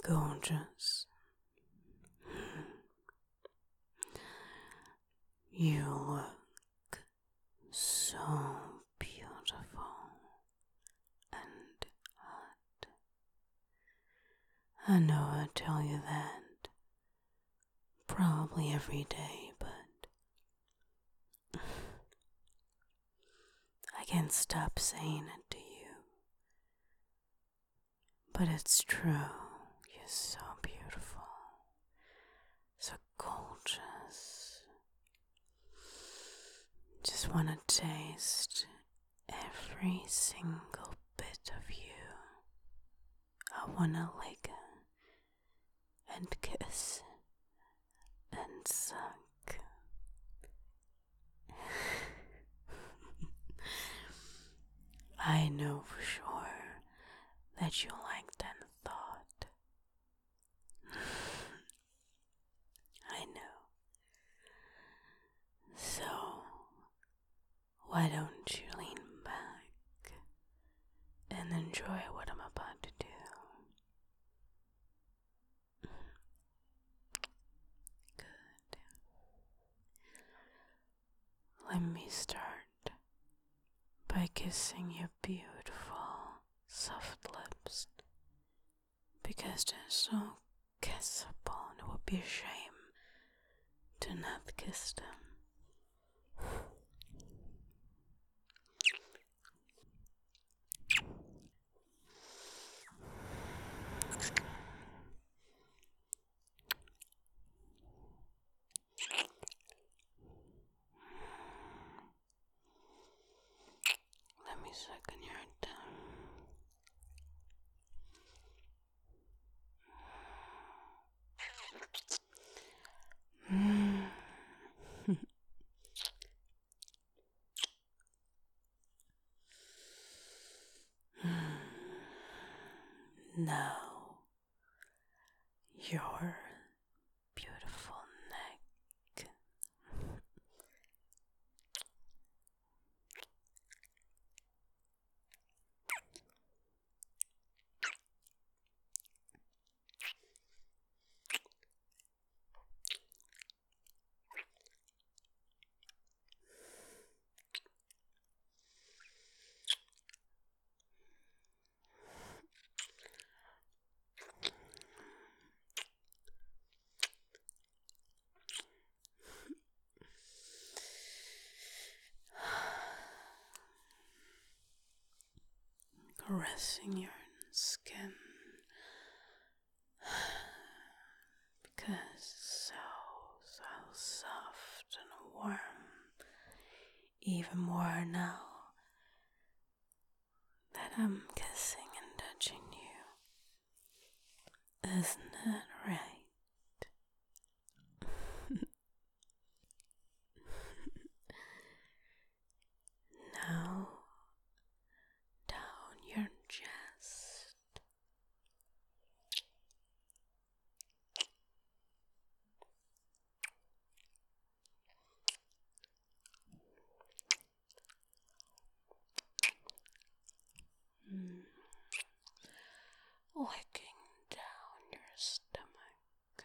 gorgeous. You look so beautiful and hot. I know I tell you that probably every day, but I can't stop saying it to you. But it's true. You're so beautiful, so gorgeous. Just want to taste every single bit of you. I want to lick and kiss and suck. I know for sure that you like that thought. I know. So, why don't you lean back and enjoy what I'm about to do? Good. Let me start by kissing your beautiful, soft lips, because they're so kissable and it would be a shame to not kiss them. Let me suck on your tongue. Now, your beautiful neck. Caressing your skin because it's so soft and warm, even more now that I'm kissing and touching you. Isn't it right? Now, down your chest. Licking down your stomach.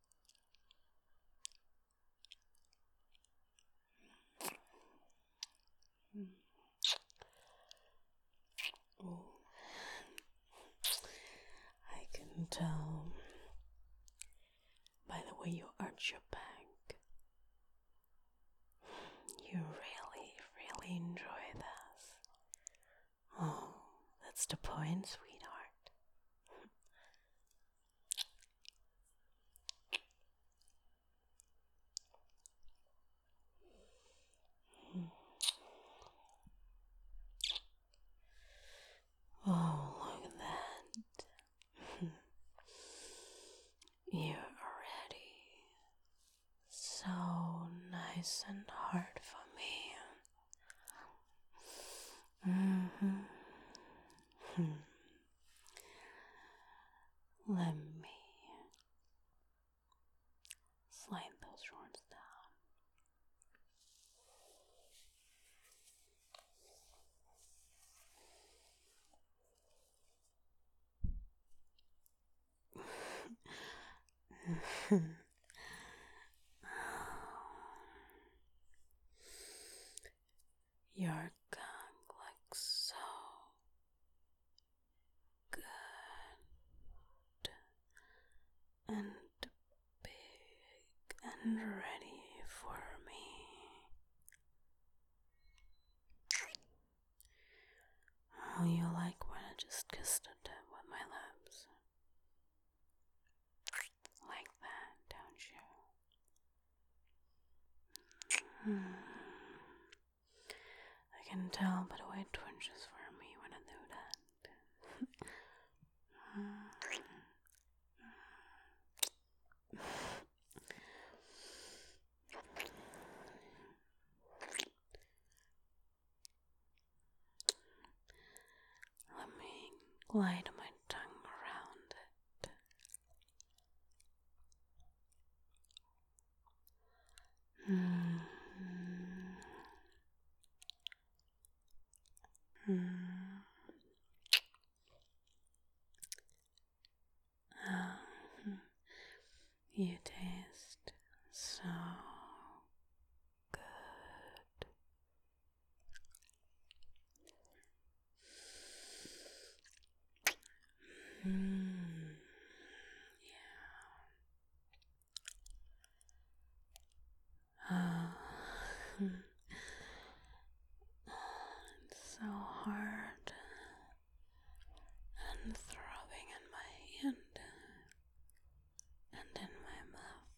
Oh, I can tell by the way you arch your back. You really enjoy this. Oh, that's the point, sweetheart. Oh, look at that. You're ready. So nice and hard for me. Let me slide those shorts down. Your tongue looks so good and big and ready for me. Oh, you like when I just kissed it with my lips? Like that, don't you? I can tell by the way it twinges for me when I do that. Let me glide my tongue around it. You taste so good. Yeah. It's so hard and throbbing in my hand and in my mouth.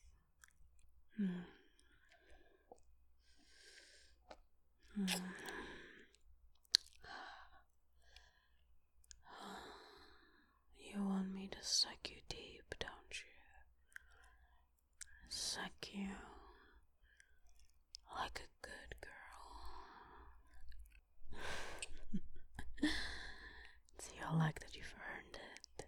You want me to suck you deep, don't you? Suck you like a good girl. It's your luck that you've earned it.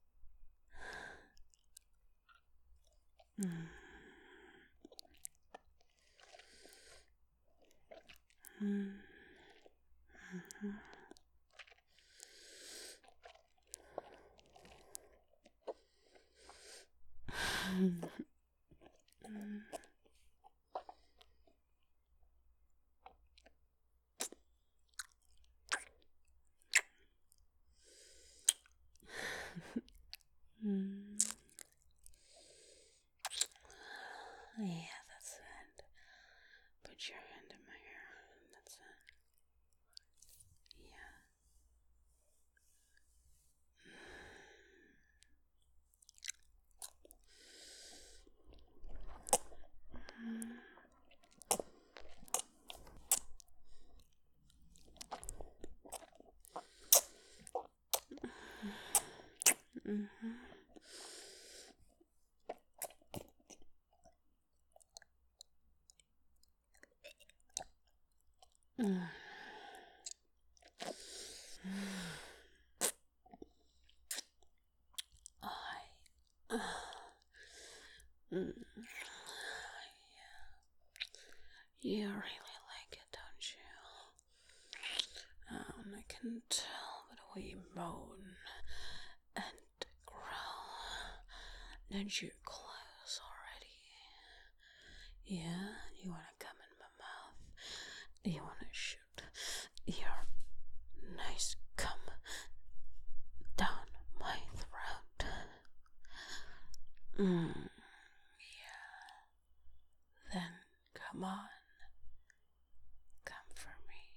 Yeah, that's it. Put your hand in my hair. That's it. Yeah. You really like it, don't you? I can tell by the way you moan and growl that you're close already. Yeah, you wanna come in my mouth? You wanna shoot your nice cum down my throat? Yeah. Then come on. Come for me.